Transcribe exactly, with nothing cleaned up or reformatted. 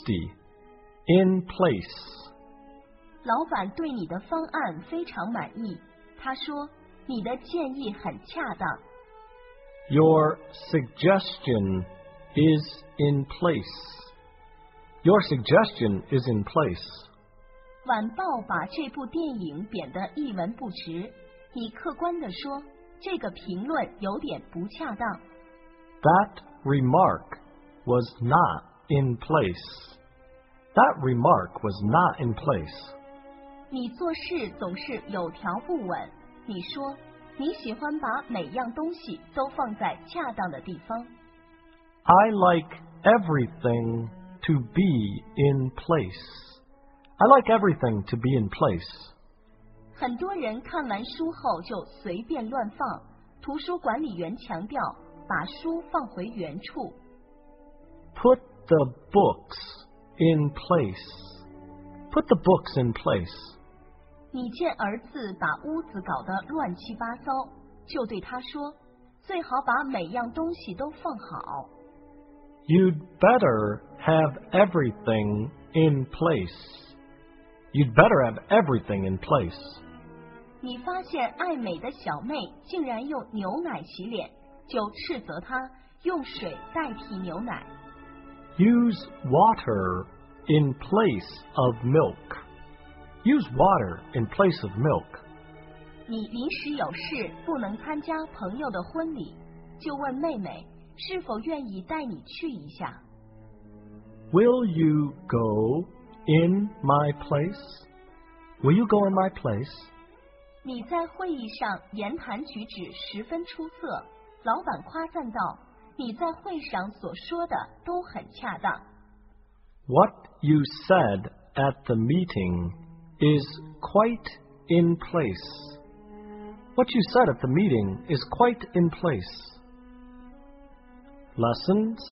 tasty. In place. 老板对你的方案非常满意，他说你的建议很恰当。 Your suggestion is in place. Your suggestion is in place. 晚报把这部电影贬得一文不值，你客观地说这个评论有点不恰当。 That remark was not in place. That remark was not in place. 你做事总是有条不紊，你说你喜欢把每样东西都放在恰当的地方。 I like everything to be in place. I like everything to be in place. 很多人看完书后就随便乱放，图书管理员强调把书放回原处。 Put the books in place. Put the books in place. 你见儿子把屋子搞得乱七八糟，就对他说，最好把每样东西都放好。 You'd better have everything in place. You'd better have everything in place. 你发现爱美的小妹竟然用牛奶洗脸，就斥责她用水代替牛奶。 Use water in place of milk. Use water in place of milk. 你临时有事不能参加朋友的婚礼，就问妹妹是否愿意带你去一下。 Will you go in my place? Will you go in my place? 你在会议上言谈举止十分出色，老板夸赞道，你在会上所说的都很恰当。 What you said at the meeting is quite in place. What you said at the meeting is quite in place. Lessons